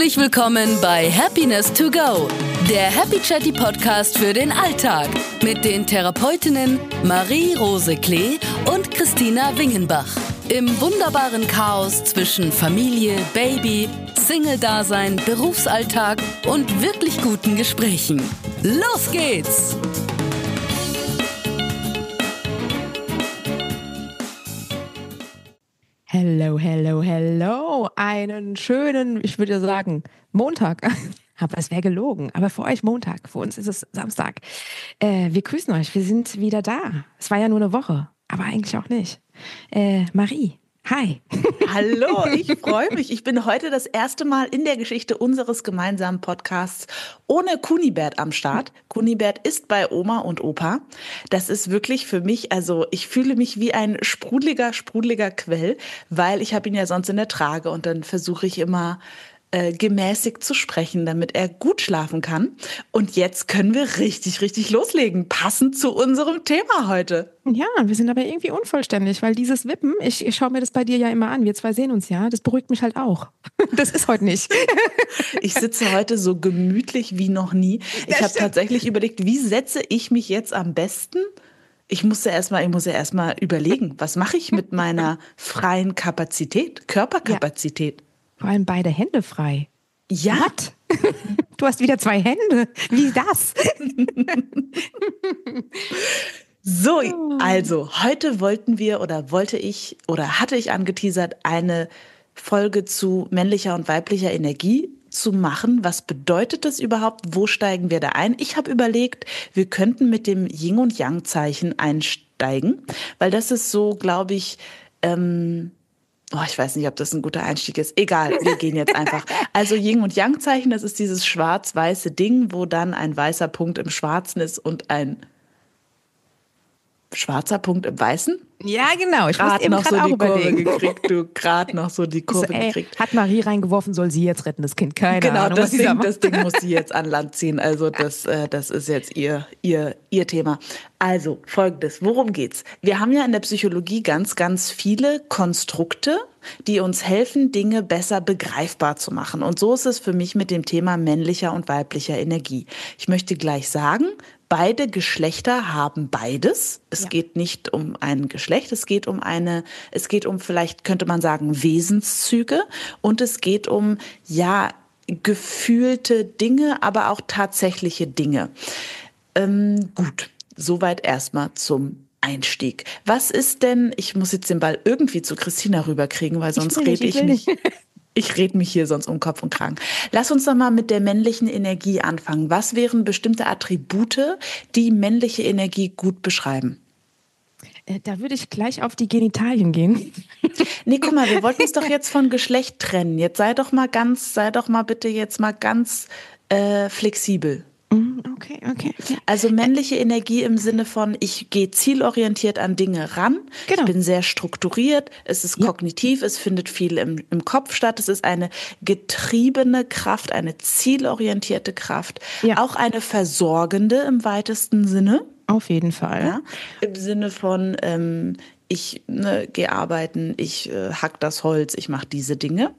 Herzlich willkommen bei Happiness to Go, der Happy Chatty Podcast für den Alltag mit den Therapeutinnen Marie-Rose Klee und Christina Wingenbach. Im wunderbaren Chaos zwischen Familie, Baby, Single-Dasein, Berufsalltag und wirklich guten Gesprächen. Los geht's! Hello, hello, hello. Einen schönen, ich würde sagen, Montag. Aber es wäre gelogen. Aber für euch Montag, für uns ist es Samstag. Wir grüßen euch, wir sind wieder da. Es war ja nur eine Woche, aber eigentlich auch nicht. Marie, hi. Hallo, ich freue mich. Ich bin heute das erste Mal in der Geschichte unseres gemeinsamen Podcasts ohne Kunibert am Start. Kunibert ist bei Oma und Opa. Das ist wirklich für mich, also ich fühle mich wie ein sprudeliger Quell, weil ich habe ihn ja sonst in der Trage und dann versuche ich immer gemäßigt zu sprechen, damit er gut schlafen kann. Und jetzt können wir richtig loslegen, passend zu unserem Thema heute. Ja, wir sind aber irgendwie unvollständig, weil dieses Wippen, ich schaue mir das bei dir ja immer an, wir zwei sehen uns ja, das beruhigt mich halt auch. Das ist heute nicht. Ich sitze heute so gemütlich wie noch nie. Ich habe tatsächlich überlegt, wie setze ich mich jetzt am besten? Ich muss ja erstmal überlegen, was mache ich mit meiner freien Kapazität, Körperkapazität? Ja. Vor allem beide Hände frei. Ja. What? Du hast wieder zwei Hände. Wie das? So, also heute hatte ich angeteasert, eine Folge zu männlicher und weiblicher Energie zu machen. Was bedeutet das überhaupt? Wo steigen wir da ein? Ich habe überlegt, wir könnten mit dem Yin- und Yang-Zeichen einsteigen, weil das ist so, glaube ich, ich weiß nicht, ob das ein guter Einstieg ist. Egal, wir gehen jetzt einfach. Also Yin- und Yang-Zeichen, das ist dieses schwarz-weiße Ding, wo dann ein weißer Punkt im Schwarzen ist und ein schwarzer Punkt im Weißen. Ja, genau. Ich gerade noch so die Kurve gekriegt. Du gerade noch so die Kurve gekriegt. Hat Marie reingeworfen, soll sie jetzt retten, das Kind. Keine Ahnung. Genau, das Ding muss sie jetzt an Land ziehen. Also das ist jetzt ihr Thema. Also Folgendes, worum geht's? Wir haben ja in der Psychologie ganz viele Konstrukte, die uns helfen, Dinge besser begreifbar zu machen. Und so ist es für mich mit dem Thema männlicher und weiblicher Energie. Ich möchte gleich sagen, beide Geschlechter haben beides. Es geht nicht um ein Geschlecht, es geht um vielleicht könnte man sagen Wesenszüge und es geht um gefühlte Dinge, aber auch tatsächliche Dinge. Gut, soweit erstmal zum Einstieg. Was ist denn, ich muss jetzt den Ball irgendwie zu Christina rüberkriegen, weil sonst rede ich mich. Ich rede mich hier sonst um Kopf und Kragen. Lass uns doch mal mit der männlichen Energie anfangen. Was wären bestimmte Attribute, die männliche Energie gut beschreiben? Da würde ich gleich auf die Genitalien gehen. Nee, guck mal, wir wollten es doch jetzt von Geschlecht trennen. Jetzt sei doch mal bitte jetzt mal ganz flexibel. Okay. Also männliche Energie im Sinne von, ich gehe zielorientiert an Dinge ran, genau. Ich bin sehr strukturiert, es ist kognitiv, es findet viel im Kopf statt, es ist eine getriebene Kraft, eine zielorientierte Kraft, auch eine versorgende im weitesten Sinne. Auf jeden Fall. Ja, im Sinne von, ich gehe arbeiten, ich hack das Holz, ich mache diese Dinge.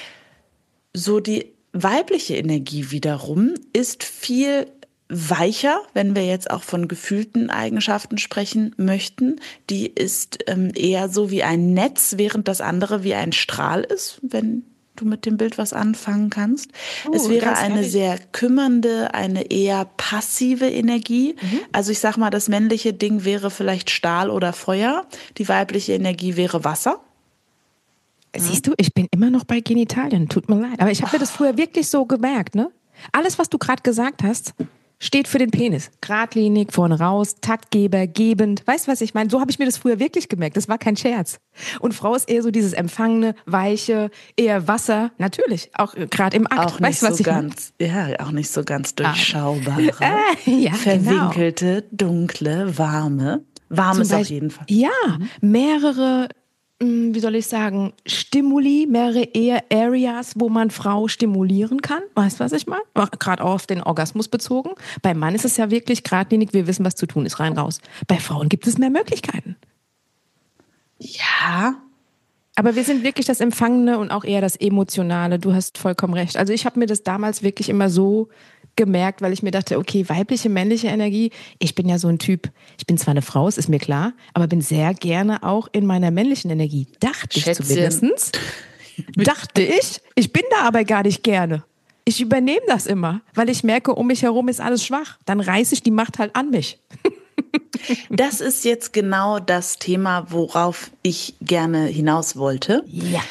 So die weibliche Energie wiederum ist viel weicher, wenn wir jetzt auch von gefühlten Eigenschaften sprechen möchten. Die ist eher so wie ein Netz, während das andere wie ein Strahl ist, wenn du mit dem Bild was anfangen kannst. Es wäre eine sehr kümmernde, eine eher passive Energie. Also ich sag mal, das männliche Ding wäre vielleicht Stahl oder Feuer. Die weibliche Energie wäre Wasser. Siehst du, ich bin immer noch bei Genitalien, tut mir leid. Aber ich habe mir das früher wirklich so gemerkt, ne? Alles, was du gerade gesagt hast, steht für den Penis. Geradlinig, vorne raus, Taktgeber, gebend. Weißt du, was ich meine? So habe ich mir das früher wirklich gemerkt. Das war kein Scherz. Und Frau ist eher so dieses Empfangene, Weiche, eher Wasser. Natürlich, auch gerade im Akt. Auch nicht weißt, so ganz, auch nicht so ganz durchschaubare, verwinkelte, dunkle, warme. Warm ist auf jeden Fall. Ja, mehrere wie soll ich sagen, Stimuli, mehrere Areas, wo man Frau stimulieren kann. Weißt du, was ich meine? Gerade auch auf den Orgasmus bezogen. Beim Mann ist es ja wirklich geradlinig, wir wissen, was zu tun ist, rein, raus. Bei Frauen gibt es mehr Möglichkeiten. Ja, Aber wir sind wirklich das Empfangene und auch eher das Emotionale. Du hast vollkommen recht. Also ich habe mir das damals wirklich immer so gemerkt, weil ich mir dachte, okay, weibliche, männliche Energie, ich bin ja so ein Typ, ich bin zwar eine Frau, es ist mir klar, aber bin sehr gerne auch in meiner männlichen Energie. Dachte ich zumindest. Dachte ich bin da aber gar nicht gerne. Ich übernehme das immer, weil ich merke, um mich herum ist alles schwach. Dann reiße ich die Macht halt an mich. Das ist jetzt genau das Thema, worauf ich gerne hinaus wollte. Ja.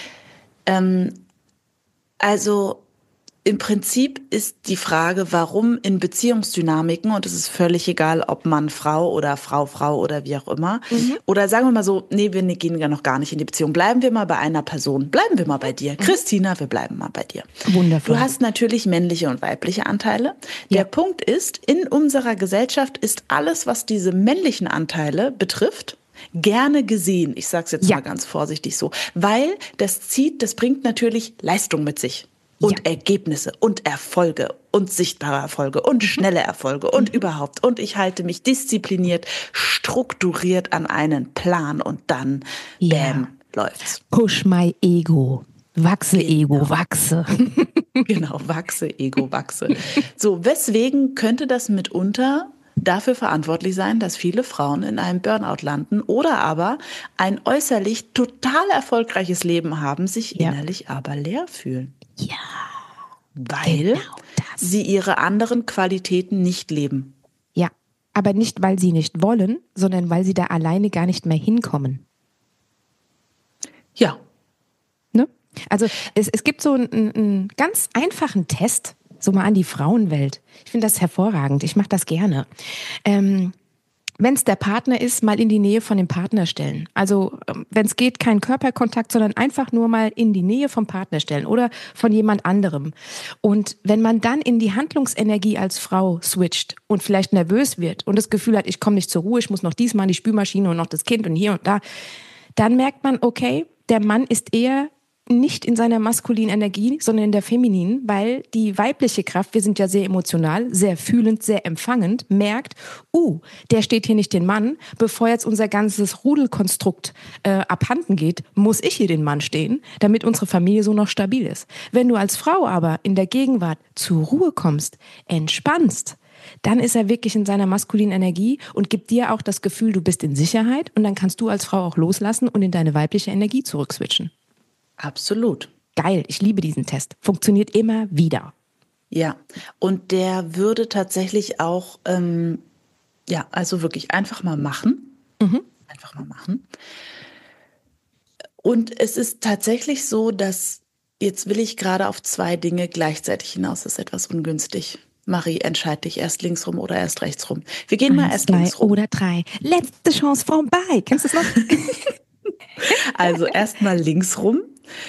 Also im Prinzip ist die Frage, warum in Beziehungsdynamiken, und es ist völlig egal, ob Mann, Frau oder Frau oder wie auch immer, oder sagen wir mal so, nee, wir gehen ja noch gar nicht in die Beziehung, bleiben wir mal bei einer Person, bleiben wir mal bei dir. Christina, wir bleiben mal bei dir. Wundervoll. Du hast natürlich männliche und weibliche Anteile. Der Punkt ist, in unserer Gesellschaft ist alles, was diese männlichen Anteile betrifft, gerne gesehen. Ich sage es jetzt mal ganz vorsichtig so, weil das bringt natürlich Leistung mit sich. Und Ergebnisse und Erfolge und sichtbare Erfolge und schnelle Erfolge und überhaupt. Und ich halte mich diszipliniert, strukturiert an einen Plan und dann, bam, läuft's. Push my ego. Wachse, Ego, wachse. Genau, wachse, Ego, wachse. So, weswegen könnte das mitunter dafür verantwortlich sein, dass viele Frauen in einem Burnout landen oder aber ein äußerlich total erfolgreiches Leben haben, sich innerlich aber leer fühlen? Ja. Weil sie ihre anderen Qualitäten nicht leben. Ja, aber nicht, weil sie nicht wollen, sondern weil sie da alleine gar nicht mehr hinkommen. Ja. Ne? Also es gibt so einen ganz einfachen Test, so mal an die Frauenwelt. Ich finde das hervorragend, ich mache das gerne. Wenn es der Partner ist, mal in die Nähe von dem Partner stellen. Also wenn es geht, kein Körperkontakt, sondern einfach nur mal in die Nähe vom Partner stellen oder von jemand anderem. Und wenn man dann in die Handlungsenergie als Frau switcht und vielleicht nervös wird und das Gefühl hat, ich komme nicht zur Ruhe, ich muss noch diesmal in die Spülmaschine und noch das Kind und hier und da, dann merkt man, okay, der Mann ist eher nicht in seiner maskulinen Energie, sondern in der femininen, weil die weibliche Kraft, wir sind ja sehr emotional, sehr fühlend, sehr empfangend, merkt, der steht hier nicht den Mann, bevor jetzt unser ganzes Rudelkonstrukt abhanden geht, muss ich hier den Mann stehen, damit unsere Familie so noch stabil ist. Wenn du als Frau aber in der Gegenwart zur Ruhe kommst, entspannst, dann ist er wirklich in seiner maskulinen Energie und gibt dir auch das Gefühl, du bist in Sicherheit und dann kannst du als Frau auch loslassen und in deine weibliche Energie zurückswitchen. Absolut. Geil, ich liebe diesen Test. Funktioniert immer wieder. Ja, und der würde tatsächlich auch, also wirklich einfach mal machen. Einfach mal machen. Und es ist tatsächlich so, dass, jetzt will ich gerade auf 2 Dinge gleichzeitig hinaus, das ist etwas ungünstig. Marie, entscheid dich erst links rum oder erst rechts rum. Wir gehen mal erst links rum. 1, 2 oder 3. Letzte Chance vorbei. Kennst du es noch? Also erstmal links rum.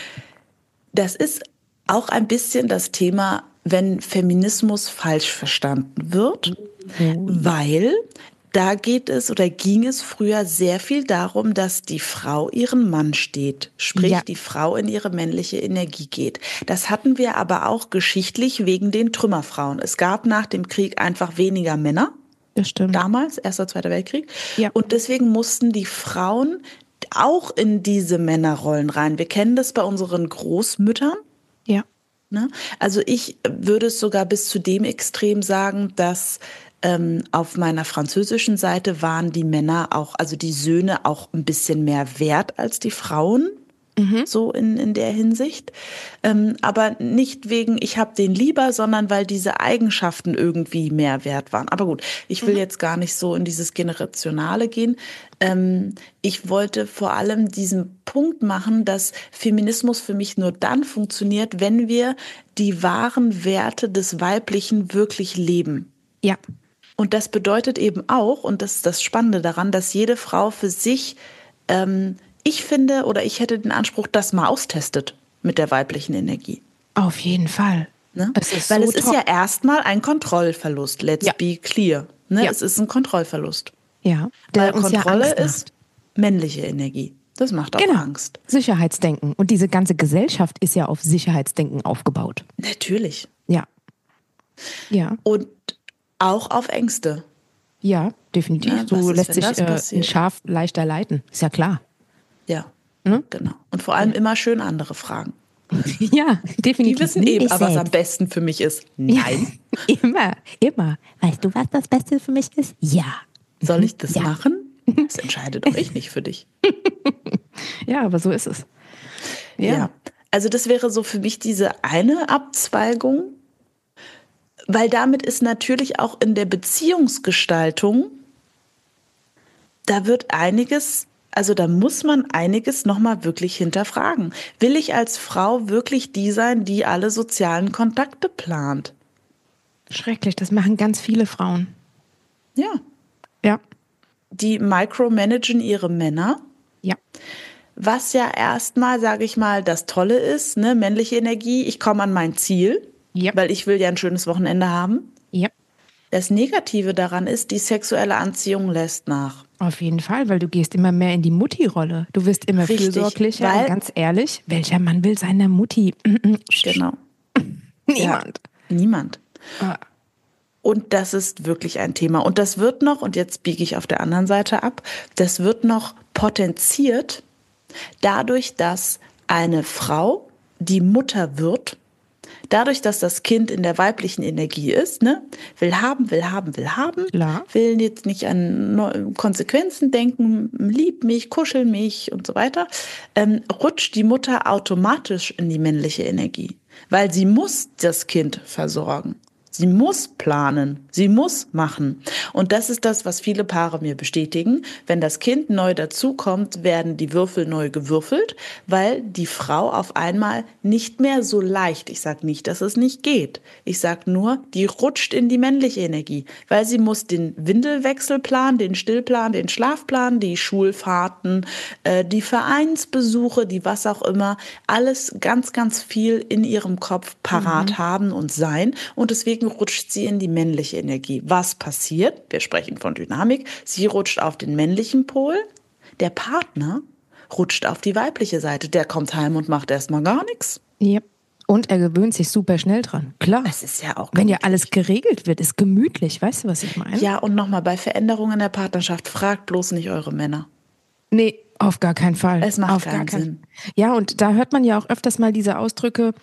Das ist auch ein bisschen das Thema, wenn Feminismus falsch verstanden wird, weil da ging es früher sehr viel darum, dass die Frau ihren Mann steht, sprich die Frau in ihre männliche Energie geht. Das hatten wir aber auch geschichtlich wegen den Trümmerfrauen. Es gab nach dem Krieg einfach weniger Männer. Das stimmt. Damals, Erster, Zweiter Weltkrieg. Ja. Und deswegen mussten die Frauen auch in diese Männerrollen rein. Wir kennen das bei unseren Großmüttern. Ja. Ne? Also ich würde es sogar bis zu dem Extrem sagen, dass auf meiner französischen Seite waren die Männer auch, also die Söhne auch ein bisschen mehr wert als die Frauen. So in der Hinsicht. Aber nicht wegen, ich habe den lieber, sondern weil diese Eigenschaften irgendwie mehr wert waren. Aber gut, ich will jetzt gar nicht so in dieses Generationale gehen. Ich wollte vor allem diesen Punkt machen, dass Feminismus für mich nur dann funktioniert, wenn wir die wahren Werte des Weiblichen wirklich leben. Ja. Und das bedeutet eben auch, und das ist das Spannende daran, dass jede Frau für sich ich finde, oder ich hätte den Anspruch, das mal austestet mit der weiblichen Energie. Auf jeden Fall. Ne? Es ist Weil so es ist ja erstmal ein Kontrollverlust. Let's be clear. Ne? Ja. Es ist ein Kontrollverlust. Ja. Weil uns ja Kontrolle Angst macht. ist männliche Energie. Das macht auch Angst. Sicherheitsdenken. Und diese ganze Gesellschaft ist ja auf Sicherheitsdenken aufgebaut. Natürlich. Ja. Ja. Und auch auf Ängste. Ja, definitiv. Ja, so was ist, lässt wenn sich das ein passiert? Schaf leichter leiten. Ist ja klar. Ja. Ne? Genau. Und vor allem immer schön andere fragen. Ja, definitiv. Die wissen Nicht eben, was am selbst. besten für mich ist. Nein. Ja, immer. Weißt du, was das Beste für mich ist? Ja. Soll ich das Ja. machen? Das entscheide doch ich nicht für dich. Ja, aber so ist es. Ja. Also das wäre so für mich diese eine Abzweigung, weil damit ist natürlich auch in der Beziehungsgestaltung, da wird einiges, also da muss man einiges nochmal wirklich hinterfragen. Will ich als Frau wirklich die sein, die alle sozialen Kontakte plant? Schrecklich, das machen ganz viele Frauen. Ja. Ja. Die micromanagen ihre Männer. Ja. Was ja erstmal, sage ich mal, das Tolle ist, ne, männliche Energie, ich komme an mein Ziel, Ja. weil ich will ja ein schönes Wochenende haben. Ja. Das Negative daran ist, die sexuelle Anziehung lässt nach. Auf jeden Fall, weil du gehst immer mehr in die Mutti-Rolle. Du wirst immer Richtig, fürsorglicher. weil- Und ganz ehrlich, welcher Mann will seiner Mutti? Genau. Niemand. Ja, niemand. Ah. Und das ist wirklich ein Thema. Und das wird noch, und jetzt biege ich auf der anderen Seite ab, das wird noch potenziert dadurch, dass eine Frau, die Mutter wird, dadurch, dass das Kind in der weiblichen Energie ist, ne, will haben, Klar. will jetzt nicht an Konsequenzen denken, lieb mich, kuschel mich und so weiter, rutscht die Mutter automatisch in die männliche Energie, weil sie muss das Kind versorgen. Sie muss planen, sie muss machen. Und das ist das, was viele Paare mir bestätigen. Wenn das Kind neu dazukommt, werden die Würfel neu gewürfelt, weil die Frau auf einmal nicht mehr so leicht, ich sage nicht, dass es nicht geht, ich sage nur, die rutscht in die männliche Energie, weil sie muss den Windelwechsel planen, den Stillplan, den Schlafplan, die Schulfahrten, die Vereinsbesuche, die was auch immer, alles ganz, ganz viel in ihrem Kopf parat haben und sein. Und deswegen rutscht sie in die männliche Energie. Was passiert? Wir sprechen von Dynamik. Sie rutscht auf den männlichen Pol. Der Partner rutscht auf die weibliche Seite. Der kommt heim und macht erstmal gar nichts. Ja. Und er gewöhnt sich super schnell dran. Klar. Das ist ja auch Wenn ja gemütlich. alles geregelt wird, ist gemütlich. Weißt du, was ich meine? Ja, und nochmal, bei Veränderungen in der Partnerschaft, fragt bloß nicht eure Männer. Nee, auf gar keinen Fall. Es macht auf keinen gar Sinn. Ja, und da hört man ja auch öfters mal diese Ausdrücke,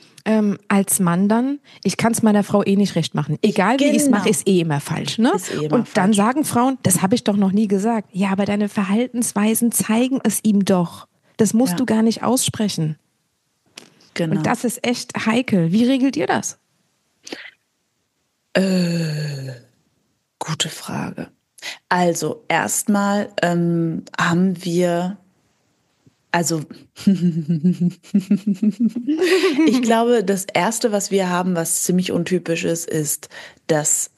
als Mann dann, ich kann es meiner Frau eh nicht recht machen. Egal wie ich es Genau. mache, ist eh immer falsch. Ne? Ist eh immer und dann falsch. sagen Frauen, das habe ich doch noch nie gesagt. Ja, aber deine Verhaltensweisen zeigen es ihm doch. Das musst Ja. du gar nicht aussprechen. Genau. Und das ist echt heikel. Wie regelt ihr das? Gute Frage. Also erstmal haben wir, also ich glaube, das Erste, was wir haben, was ziemlich untypisch ist, dass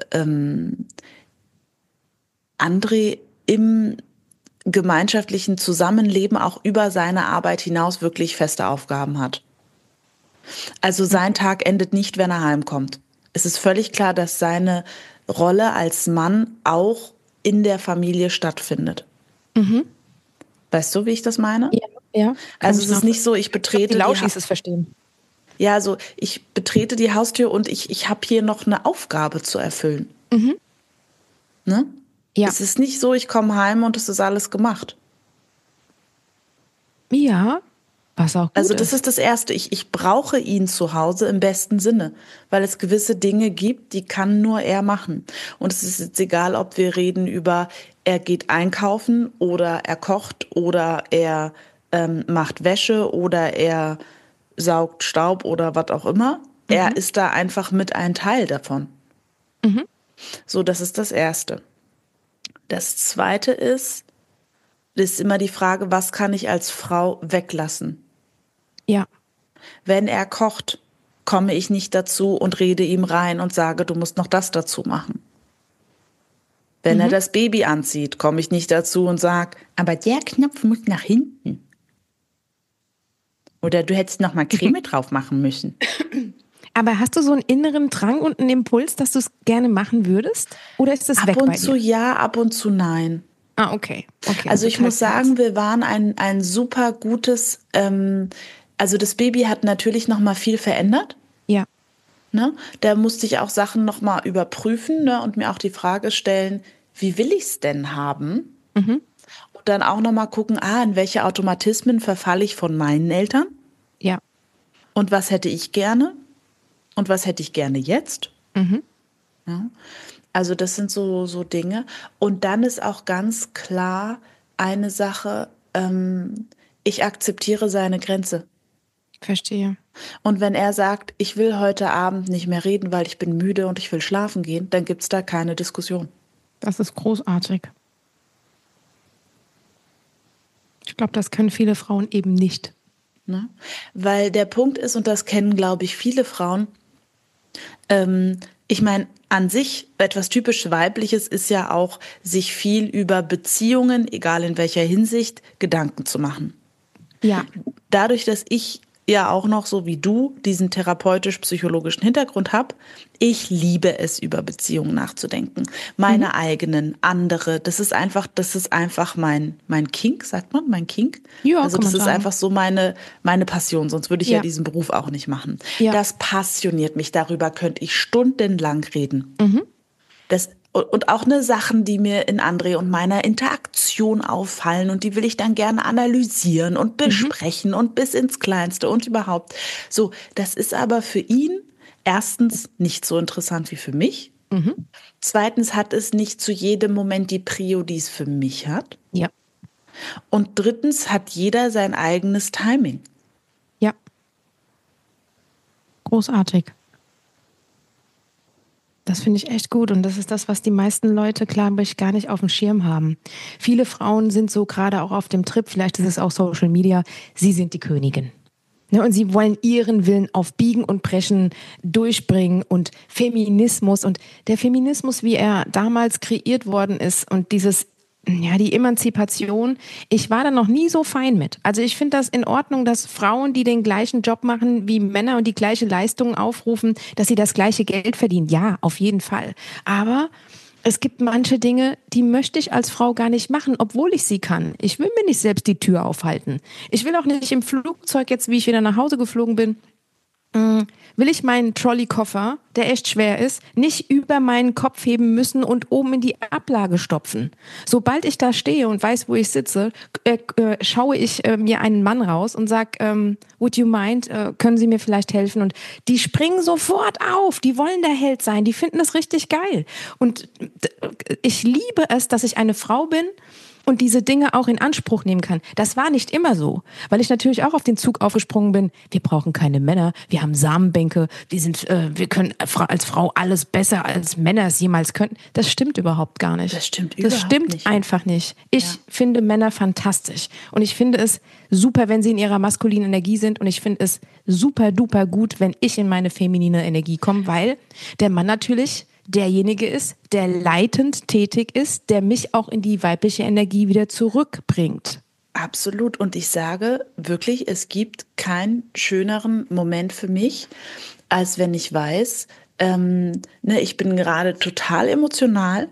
André im gemeinschaftlichen Zusammenleben auch über seine Arbeit hinaus wirklich feste Aufgaben hat. Also sein Tag endet nicht, wenn er heimkommt. Es ist völlig klar, dass seine Rolle als Mann auch in der Familie stattfindet. Weißt du, wie ich das meine? Ja. Also es ist nicht so, ich betrete die Lauschis die es verstehen. Ja, also ich betrete die Haustür und ich habe hier noch eine Aufgabe zu erfüllen. Ne? Ja. Es ist nicht so, ich komme heim und es ist alles gemacht. Ja, was auch gut Also das ist das Erste. Ich brauche ihn zu Hause im besten Sinne, weil es gewisse Dinge gibt, die kann nur er machen. Und es ist jetzt egal, ob wir reden über, er geht einkaufen oder er kocht oder er macht Wäsche oder er saugt Staub oder was auch immer. Er ist da einfach mit ein Teil davon. So, das ist das Erste. Das Zweite ist immer die Frage, was kann ich als Frau weglassen? Ja. Wenn er kocht, komme ich nicht dazu und rede ihm rein und sage, du musst noch das dazu machen. Wenn er das Baby anzieht, komme ich nicht dazu und sage, aber der Knopf muss nach hinten. Oder du hättest noch mal Creme drauf machen müssen. Aber hast du so einen inneren Drang und einen Impuls, dass du es gerne machen würdest? Oder ist das weg Ab bei und zu dir? ja, ab und zu nein. Ah, okay. Also ich muss sagen, wir waren ein super gutes, also das Baby hat natürlich noch mal viel verändert. Ja. Ne? Da musste ich auch Sachen noch mal überprüfen, ne? Und mir auch die Frage stellen, wie will ich es denn haben? Und dann auch nochmal gucken, in welche Automatismen verfalle ich von meinen Eltern? Ja. Und was hätte ich gerne? Und was hätte ich gerne jetzt? Ja. Also das sind so Dinge. Und dann ist auch ganz klar eine Sache, ich akzeptiere seine Grenze. Verstehe. Und wenn er sagt, ich will heute Abend nicht mehr reden, weil ich bin müde und ich will schlafen gehen, dann gibt es da keine Diskussion. Das ist großartig. Ich glaube, das können viele Frauen eben nicht. Ne? Weil der Punkt ist, und das kennen, glaube ich, viele Frauen, ich meine, an sich etwas typisch Weibliches ist ja auch, sich viel über Beziehungen, egal in welcher Hinsicht, Gedanken zu machen. Ja. Dadurch, dass ich ja auch noch so wie du diesen therapeutisch-psychologischen Hintergrund habe, ich liebe es, über Beziehungen nachzudenken. Meine eigenen, andere, das ist einfach mein Kink, sagt man, mein Kink. Ja, also kann das man ist sagen. einfach so meine Passion, sonst würde ich ja Ja. diesen Beruf auch nicht machen. Ja. Das passioniert mich, darüber könnte ich stundenlang reden. Und auch Sachen, die mir in André und meiner Interaktion auffallen und die will ich dann gerne analysieren und besprechen und bis ins Kleinste und überhaupt. So, das ist aber für ihn erstens nicht so interessant wie für mich. Zweitens hat es nicht zu jedem Moment die Prio, die es für mich hat. Ja. Und drittens hat jeder sein eigenes Timing. Ja. Großartig. Das finde ich echt gut und das ist das, was die meisten Leute, glaube ich, gar nicht auf dem Schirm haben. Viele Frauen sind so gerade auch auf dem Trip, vielleicht ist es auch Social Media, sie sind die Königin. Ne, und sie wollen ihren Willen auf Biegen und Brechen durchbringen und Feminismus und der Feminismus, wie er damals kreiert worden ist und die Emanzipation, ich war da noch nie so fein mit. Also ich finde das in Ordnung, dass Frauen, die den gleichen Job machen wie Männer und die gleiche Leistung aufrufen, dass sie das gleiche Geld verdienen. Ja, auf jeden Fall. Aber es gibt manche Dinge, die möchte ich als Frau gar nicht machen, obwohl ich sie kann. Ich will mir nicht selbst die Tür aufhalten. Ich will auch nicht im Flugzeug jetzt, wie ich wieder nach Hause geflogen bin, will ich meinen Trolley-Koffer, der echt schwer ist, nicht über meinen Kopf heben müssen und oben in die Ablage stopfen. Sobald ich da stehe und weiß, wo ich sitze, schaue ich mir einen Mann raus und sag, would you mind, können Sie mir vielleicht helfen? Und die springen sofort auf, die wollen der Held sein, die finden das richtig geil. Und ich liebe es, dass ich eine Frau bin und diese Dinge auch in Anspruch nehmen kann. Das war nicht immer so, weil ich natürlich auch auf den Zug aufgesprungen bin. Wir brauchen keine Männer, wir haben Samenbänke, wir können als Frau alles besser als Männer es jemals könnten. Das stimmt überhaupt gar nicht. Das stimmt überhaupt nicht. Einfach nicht. Ich finde Männer fantastisch und ich finde es super, wenn sie in ihrer maskulinen Energie sind und ich finde es super duper gut, wenn ich in meine feminine Energie komme, weil der Mann natürlich derjenige ist, der leitend tätig ist, der mich auch in die weibliche Energie wieder zurückbringt. Absolut. Und ich sage wirklich, es gibt keinen schöneren Moment für mich, als wenn ich weiß, ich bin gerade total emotional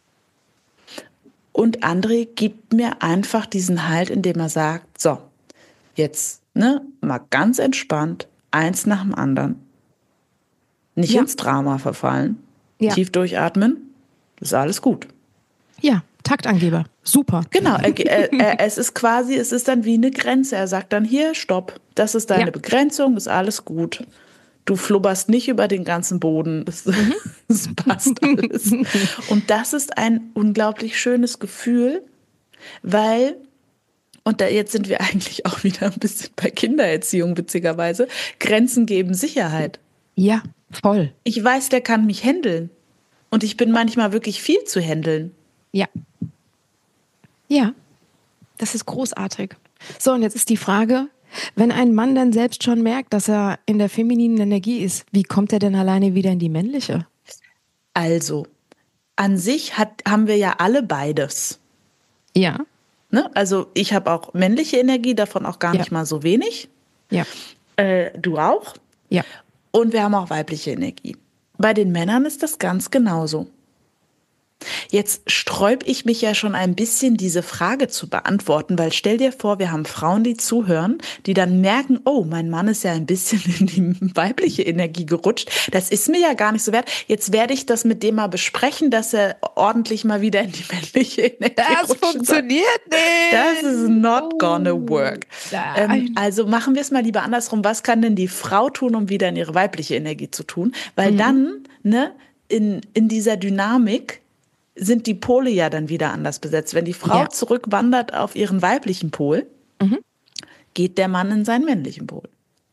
und André gibt mir einfach diesen Halt, indem er sagt, so, jetzt mal ganz entspannt, eins nach dem anderen. Nicht ins Drama verfallen. Ja. Tief durchatmen, ist alles gut. Ja, Taktangeber, super. Genau, es ist dann wie eine Grenze. Er sagt dann, hier, stopp, das ist deine Begrenzung, ist alles gut. Du flubberst nicht über den ganzen Boden, das passt alles. Und das ist ein unglaublich schönes Gefühl, weil, jetzt sind wir eigentlich auch wieder ein bisschen bei Kindererziehung, witzigerweise, Grenzen geben Sicherheit. Ja, voll. Ich weiß, der kann mich händeln. Und ich bin manchmal wirklich viel zu händeln. Ja. Ja, das ist großartig. So, und jetzt ist die Frage, wenn ein Mann dann selbst schon merkt, dass er in der femininen Energie ist, wie kommt er denn alleine wieder in die männliche? Also, an sich haben wir ja alle beides. Ja. Ne? Also, ich habe auch männliche Energie, davon auch gar nicht mal so wenig. Ja. Du auch? Ja. Und wir haben auch weibliche Energie. Bei den Männern ist das ganz genauso. Jetzt sträub ich mich ja schon ein bisschen, diese Frage zu beantworten, weil stell dir vor, wir haben Frauen, die zuhören, die dann merken, oh, mein Mann ist ja ein bisschen in die weibliche Energie gerutscht. Das ist mir ja gar nicht so wert. Jetzt werde ich das mit dem mal besprechen, dass er ordentlich mal wieder in die männliche Energie rutscht. Das funktioniert nicht. Das is not gonna work. Also machen wir es mal lieber andersrum. Was kann denn die Frau tun, um wieder in ihre weibliche Energie zu tun? Weil dann, ne, in dieser Dynamik sind die Pole ja dann wieder anders besetzt. Wenn die Frau zurückwandert auf ihren weiblichen Pol, geht der Mann in seinen männlichen Pol.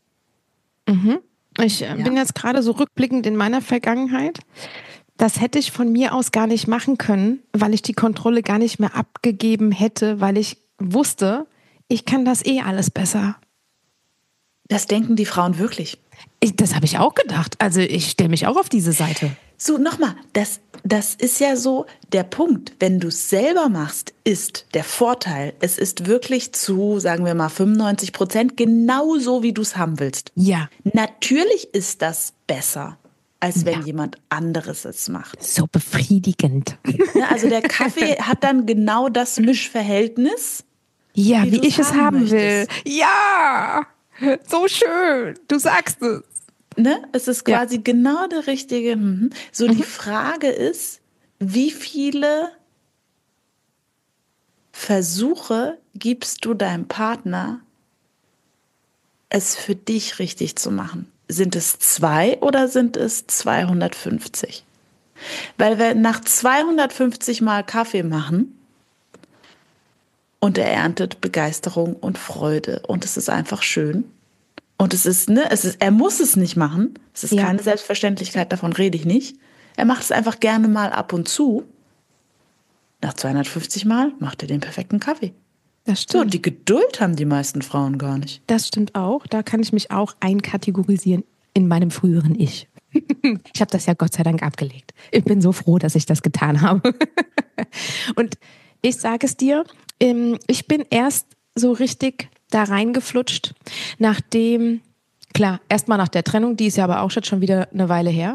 Ich bin jetzt gerade so rückblickend in meiner Vergangenheit. Das hätte ich von mir aus gar nicht machen können, weil ich die Kontrolle gar nicht mehr abgegeben hätte, weil ich wusste, ich kann das alles besser. Das denken die Frauen wirklich. Das habe ich auch gedacht. Also ich stelle mich auch auf diese Seite. So, nochmal, das ist ja so der Punkt. Wenn du es selber machst, ist der Vorteil, es ist wirklich zu, sagen wir mal, 95% genau so, wie du es haben willst. Ja. Natürlich ist das besser, als wenn jemand anderes es macht. So befriedigend. Ja, also der Kaffee hat dann genau das Mischverhältnis. Ja, wie ich es haben will. möchtest. Ja, so schön. Du sagst es. Ne? Es ist quasi genau der richtige. So, die Frage ist, wie viele Versuche gibst du deinem Partner, es für dich richtig zu machen? Sind es 2 oder sind es 250? Weil wir nach 250 Mal Kaffee machen und er erntet Begeisterung und Freude und es ist einfach schön. Und er muss es nicht machen. Es ist keine Selbstverständlichkeit, davon rede ich nicht. Er macht es einfach gerne mal ab und zu. Nach 250 Mal macht er den perfekten Kaffee. Das stimmt. So, und die Geduld haben die meisten Frauen gar nicht. Das stimmt auch. Da kann ich mich auch einkategorisieren in meinem früheren Ich. Ich habe das ja Gott sei Dank abgelegt. Ich bin so froh, dass ich das getan habe. Und ich sage es dir, ich bin erst so richtig da reingeflutscht, nachdem, klar, erstmal nach der Trennung, die ist ja aber auch schon wieder eine Weile her,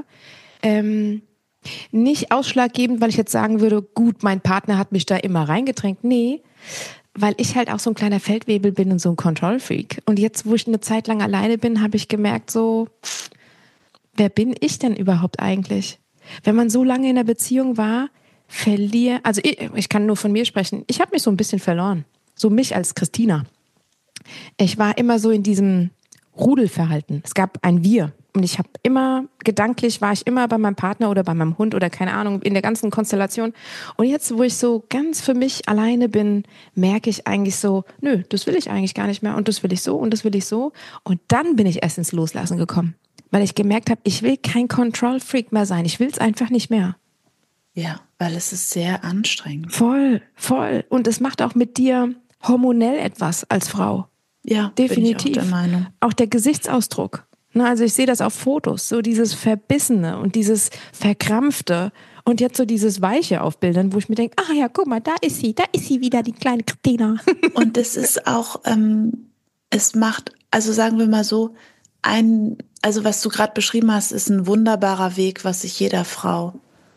nicht ausschlaggebend, weil ich jetzt sagen würde, gut, mein Partner hat mich da immer reingedrängt, nee, weil ich halt auch so ein kleiner Feldwebel bin und so ein Control-Freak. Und jetzt, wo ich eine Zeit lang alleine bin, habe ich gemerkt, so, wer bin ich denn überhaupt eigentlich? Wenn man so lange in einer Beziehung war, also ich kann nur von mir sprechen, ich habe mich so ein bisschen verloren, so mich als Christina. Ich war immer so in diesem Rudelverhalten. Es gab ein Wir. Und ich habe gedanklich war ich immer bei meinem Partner oder bei meinem Hund oder keine Ahnung, in der ganzen Konstellation. Und jetzt, wo ich so ganz für mich alleine bin, merke ich eigentlich so, nö, das will ich eigentlich gar nicht mehr und das will ich so und das will ich so. Und dann bin ich erst ins Loslassen gekommen. Weil ich gemerkt habe, ich will kein Control-Freak mehr sein. Ich will es einfach nicht mehr. Ja, weil es ist sehr anstrengend. Voll. Und es macht auch mit dir hormonell etwas als Frau. Ja, definitiv. Bin ich auch der Meinung. Auch der Gesichtsausdruck. Also ich sehe das auf Fotos, so dieses Verbissene und dieses Verkrampfte und jetzt so dieses Weiche auf Bildern, wo ich mir denke, ach ja, guck mal, da ist sie wieder, die kleine Christina. Und es ist auch, es macht, also sagen wir mal so, also was du gerade beschrieben hast, ist ein wunderbarer Weg, was ich jeder Frau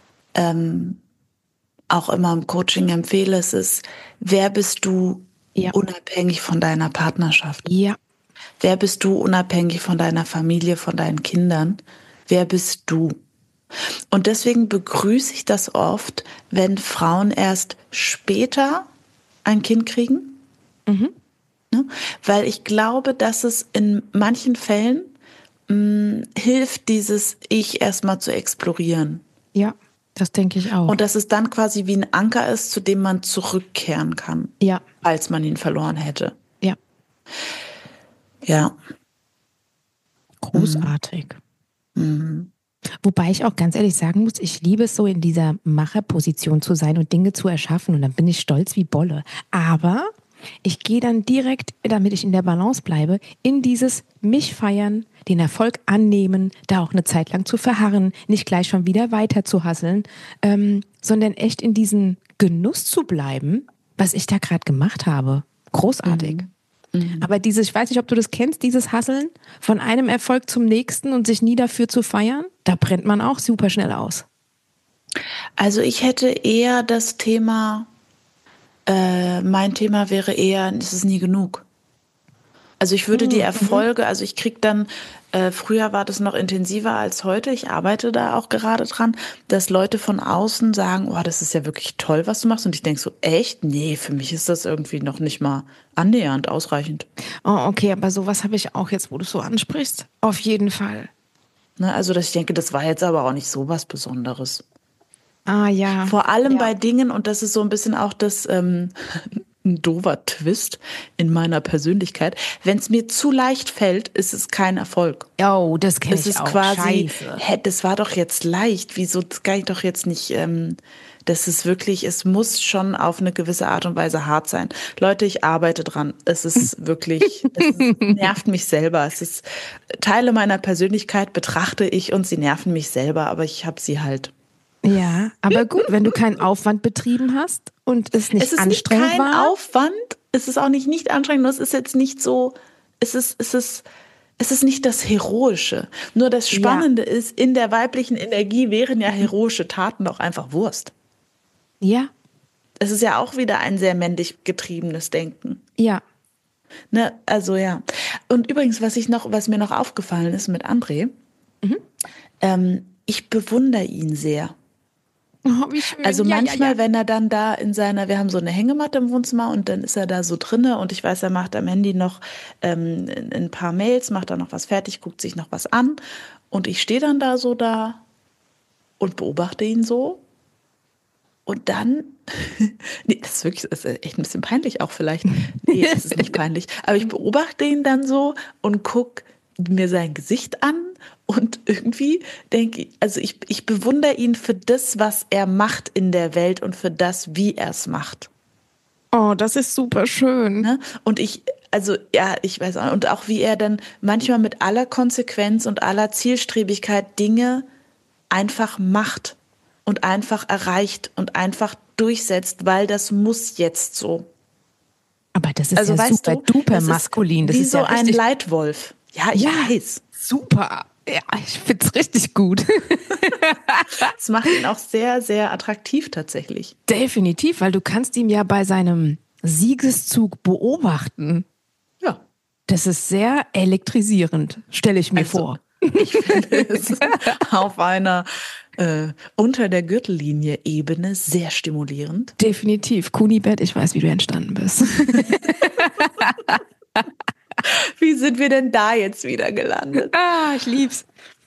auch immer im Coaching empfehle. Es ist, wer bist du unabhängig von deiner Partnerschaft? Ja. Wer bist du unabhängig von deiner Familie, von deinen Kindern? Wer bist du? Und deswegen begrüße ich das oft, wenn Frauen erst später ein Kind kriegen. Ne? Weil ich glaube, dass es in manchen Fällen hilft, dieses Ich erstmal zu explorieren. Ja, das denke ich auch. Und dass es dann quasi wie ein Anker ist, zu dem man zurückkehren kann, als man ihn verloren hätte. Ja. Ja. Großartig. Wobei ich auch ganz ehrlich sagen muss, ich liebe es so, in dieser Macherposition zu sein und Dinge zu erschaffen und dann bin ich stolz wie Bolle. Aber ich gehe dann direkt, damit ich in der Balance bleibe, in dieses mich feiern, den Erfolg annehmen, da auch eine Zeit lang zu verharren, nicht gleich schon wieder weiter zu hasseln, sondern echt in diesen Genuss zu bleiben, was ich da gerade gemacht habe. Großartig. Aber ich weiß nicht, ob du das kennst, dieses Hasseln von einem Erfolg zum nächsten und sich nie dafür zu feiern, da brennt man auch super schnell aus. Also ich hätte eher das Thema, mein Thema wäre eher, es ist nie genug. Also ich würde die Erfolge, also ich kriege dann, früher war das noch intensiver als heute, ich arbeite da auch gerade dran, dass Leute von außen sagen, oh, das ist ja wirklich toll, was du machst. Und ich denke so, echt? Nee, für mich ist das irgendwie noch nicht mal annähernd ausreichend. Oh, okay, aber sowas habe ich auch jetzt, wo du es so ansprichst. Auf jeden Fall. Ne, also dass ich denke, das war jetzt aber auch nicht so was Besonderes. Ah ja. Vor allem Ja. bei Dingen, und das ist so ein bisschen auch das ein doofer Twist in meiner Persönlichkeit, wenn es mir zu leicht fällt, ist es kein Erfolg. Oh, das kenne Es ich ist auch. quasi, Scheiße. das war doch jetzt leicht, wieso, das kann ich doch jetzt nicht, das ist wirklich, es muss schon auf eine gewisse Art und Weise hart sein. Leute, ich arbeite dran. Es ist wirklich, nervt mich selber. Es ist Teile meiner Persönlichkeit betrachte ich und sie nerven mich selber, aber ich habe sie halt. Ja, aber gut, wenn du keinen Aufwand betrieben hast und es nicht Es ist nicht anstrengend kein war. Aufwand, es ist auch nicht anstrengend, es ist jetzt nicht so, es ist nicht das Heroische. Nur das Spannende ist, in der weiblichen Energie wären ja heroische Taten doch einfach Wurst. Ja, Es ist ja auch wieder ein sehr männlich getriebenes Denken. ja. Ne? Also ja. Und übrigens, was mir noch aufgefallen ist mit André, ich bewundere ihn sehr. Oh, wie schön. Also Ja, manchmal, ja. wenn er dann da wir haben so eine Hängematte im Wohnzimmer und dann ist er da so drinne und ich weiß, er macht am Handy noch ein paar Mails, macht da noch was fertig, guckt sich noch was an und ich stehe dann da so da und beobachte ihn so und dann, nee, das ist echt ein bisschen peinlich auch vielleicht, nee, das ist nicht peinlich, aber ich beobachte ihn dann so und guck mir sein Gesicht an und irgendwie denke ich, also ich bewundere ihn für das, was er macht in der Welt und für das, wie er es macht. Oh, das ist super schön. Ne? Und also ja, ich weiß auch, und auch wie er dann manchmal mit aller Konsequenz und aller Zielstrebigkeit Dinge einfach macht und einfach erreicht und einfach durchsetzt, weil das muss jetzt so. Aber das ist Also ja weißt super du, duper das ist maskulin. Das wie ist so ja ein richtig. Leitwolf. Ja, ich weiß. Super. Ja, ich find's richtig gut. Das macht ihn auch sehr, sehr attraktiv tatsächlich. Definitiv, weil du kannst ihn ja bei seinem Siegeszug beobachten. Ja. Das ist sehr elektrisierend, stelle ich mir vor. Ich finde es auf einer unter der Gürtellinie Ebene sehr stimulierend. Definitiv. Kunibert, ich weiß, wie du entstanden bist. Wie sind wir denn da jetzt wieder gelandet? Ah, ich lieb's.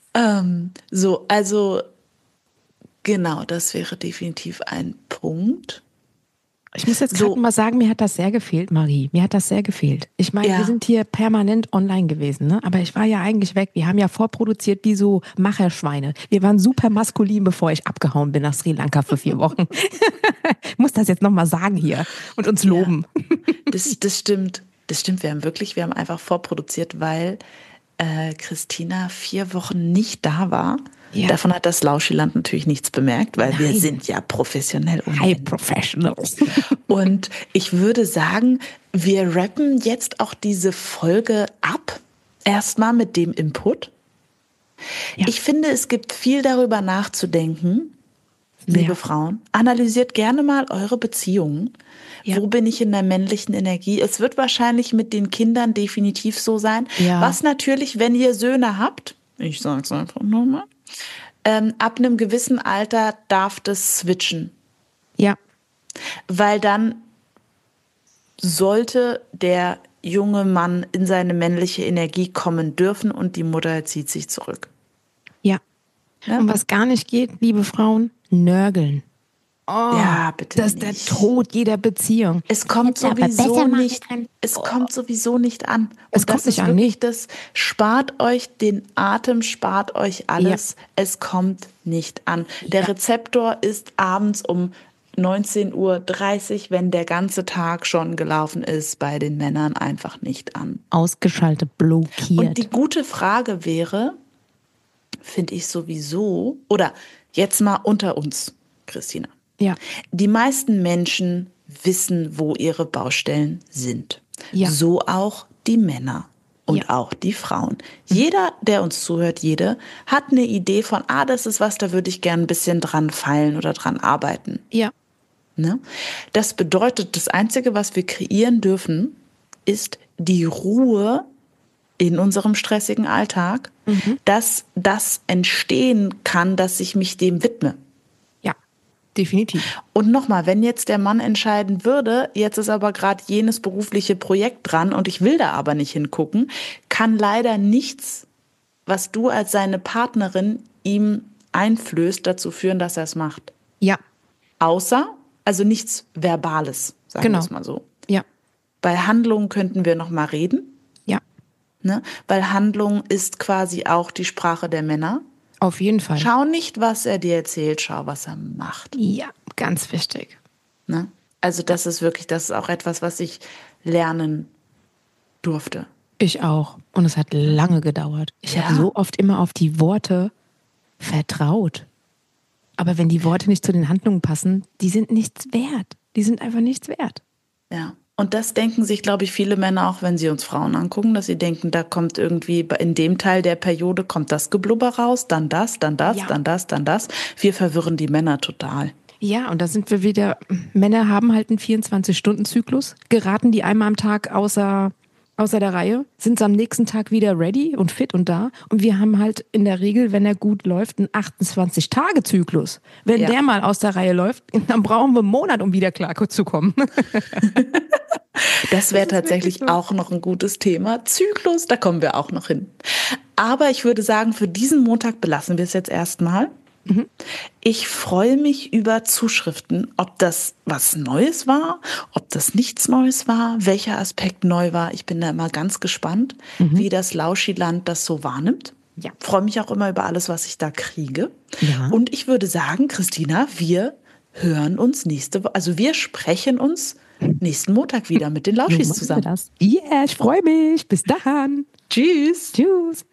So, also genau, das wäre definitiv ein Punkt. Ich muss jetzt gerade mal sagen, mir hat das sehr gefehlt, Marie. Mir hat das sehr gefehlt. Ich meine, Ja. wir sind hier permanent online gewesen, ne? Aber ich war ja eigentlich weg. Wir haben ja vorproduziert wie so Macherschweine. Wir waren super maskulin, bevor ich abgehauen bin nach Sri Lanka für 4 Wochen. Ich muss das jetzt nochmal sagen hier und uns loben. Das stimmt. Das stimmt, wir haben einfach vorproduziert, weil Christina 4 Wochen nicht da war. Ja. Davon hat das Lauschiland natürlich nichts bemerkt, weil wir Nein. sind ja professionell. High Professionals. Und ich würde sagen, wir rappen jetzt auch diese Folge ab. Erstmal mit dem Input. Ja. Ich finde, es gibt viel darüber nachzudenken, liebe Ja. Frauen. Analysiert gerne mal eure Beziehungen. Ja. Wo bin ich in der männlichen Energie? Es wird wahrscheinlich mit den Kindern definitiv so sein. Ja. Was natürlich, wenn ihr Söhne habt, ich sage es einfach nochmal, ab einem gewissen Alter darf das switchen. Ja. Weil dann sollte der junge Mann in seine männliche Energie kommen dürfen und die Mutter zieht sich zurück. Ja. Ja? Und was gar nicht geht, liebe Frauen, nörgeln. Oh, Ja, bitte das ist der nicht. Tod jeder Beziehung. Es kommt Hätte aber besser sowieso machen nicht, können. es kommt sowieso nicht an. Und Es kommt das nicht ist an, wirklich das, spart euch den Atem, spart euch alles. Es kommt nicht an. Der Rezeptor ist abends um 19:30 Uhr, wenn der ganze Tag schon gelaufen ist, bei den Männern einfach nicht an. Ausgeschaltet, blockiert. Und die gute Frage wäre, finde ich sowieso, oder jetzt mal unter uns, Christina. Ja. Die meisten Menschen wissen, wo ihre Baustellen sind. Ja. So auch die Männer. Und auch die Frauen. Jeder, der uns zuhört, jede, hat eine Idee von, das ist was, da würde ich gern ein bisschen dran feilen oder dran arbeiten. Ja. Ne? Das bedeutet, das Einzige, was wir kreieren dürfen, ist die Ruhe in unserem stressigen Alltag, dass das entstehen kann, dass ich mich dem widme. Definitiv. Und nochmal, wenn jetzt der Mann entscheiden würde, jetzt ist aber gerade jenes berufliche Projekt dran und ich will da aber nicht hingucken, kann leider nichts, was du als seine Partnerin ihm einflößt, dazu führen, dass er es macht. Ja. Außer, also nichts Verbales, sagen wir es mal so. Ja. Bei Handlungen könnten wir nochmal reden. Ja. Ne? Weil Handlung ist quasi auch die Sprache der Männer. Auf jeden Fall. Schau nicht, was er dir erzählt, schau, was er macht. Ja, ganz wichtig. Ne? Also das ist auch etwas, was ich lernen durfte. Ich auch. Und es hat lange gedauert. Ich habe so oft immer auf die Worte vertraut. Aber wenn die Worte nicht zu den Handlungen passen, die sind nichts wert. Die sind einfach nichts wert. Ja. Und das denken sich, glaube ich, viele Männer auch, wenn sie uns Frauen angucken, dass sie denken, da kommt irgendwie in dem Teil der Periode kommt das Geblubber raus, dann das, dann das, dann das, dann das. Wir verwirren die Männer total. Ja, und da sind wir wieder, Männer haben halt einen 24-Stunden-Zyklus, geraten die einmal am Tag außer der Reihe, sind am nächsten Tag wieder ready und fit und da. Und wir haben halt in der Regel, wenn er gut läuft, einen 28-Tage-Zyklus. Wenn der mal aus der Reihe läuft, dann brauchen wir einen Monat, um wieder klar zu kommen. Das wäre tatsächlich auch noch ein gutes Thema. Zyklus, da kommen wir auch noch hin. Aber ich würde sagen, für diesen Montag belassen wir es jetzt erstmal. Ich freue mich über Zuschriften, ob das was Neues war, ob das nichts Neues war, welcher Aspekt neu war. Ich bin da immer ganz gespannt, wie das Lauschiland das so wahrnimmt. Ja. Freue mich auch immer über alles, was ich da kriege. Ja. Und ich würde sagen, Christina, wir hören uns wir sprechen uns nächsten Montag wieder mit den Lauschis zusammen. Yeah, ich freue mich. Bis dann. Tschüss. Tschüss.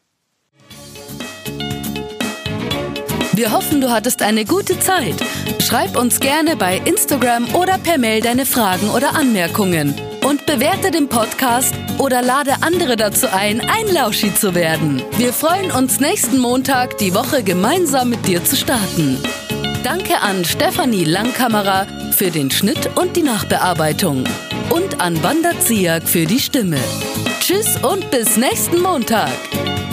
Wir hoffen, du hattest eine gute Zeit. Schreib uns gerne bei Instagram oder per Mail deine Fragen oder Anmerkungen. Und bewerte den Podcast oder lade andere dazu ein Lauschi zu werden. Wir freuen uns, nächsten Montag die Woche gemeinsam mit dir zu starten. Danke an Stefanie Langkammerer für den Schnitt und die Nachbearbeitung. Und an Wanda Ziak für die Stimme. Tschüss und bis nächsten Montag.